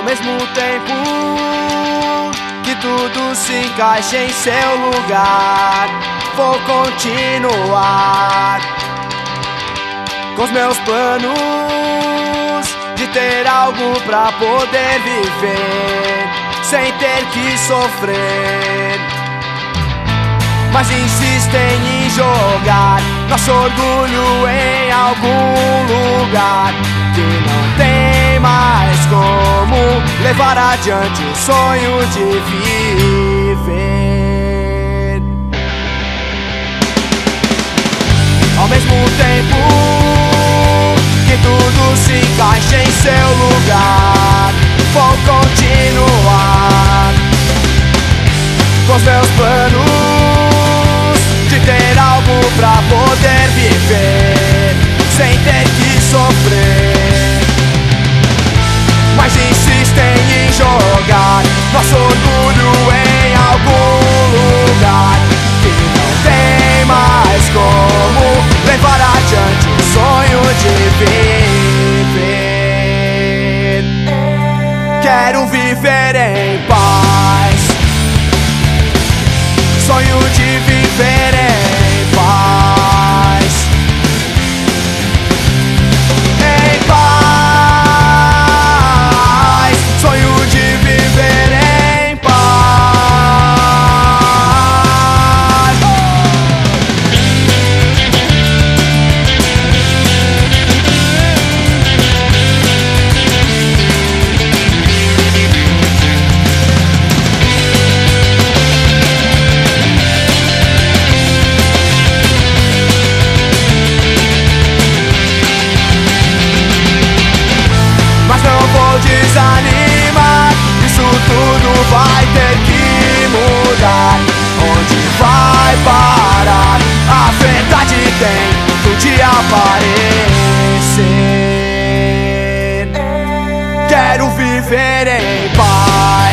mesmo tempo que tudo se encaixa em seu lugar, vou continuar com os meus planos de ter algo pra poder viver sem ter que sofrer. Mas insistem em jogar nosso orgulho em algum lugar que não tem mais como levar adiante o sonho de viver. Ao mesmo tempo que tudo se encaixa em seu lugar, vou continuar com os meus planos de ter algo pra poder viver sem ter que sofrer. Mas insistem em jogar nosso orgulho em algum lugar que não tem mais como levar adiante o sonho de viver. Quero viver em paz, sonho de viver em paz, em paz, sonho de viver em paz. Desanimar, isso tudo vai ter que mudar. Onde vai parar? A verdade tem tudo de aparecer. Quero viver em paz.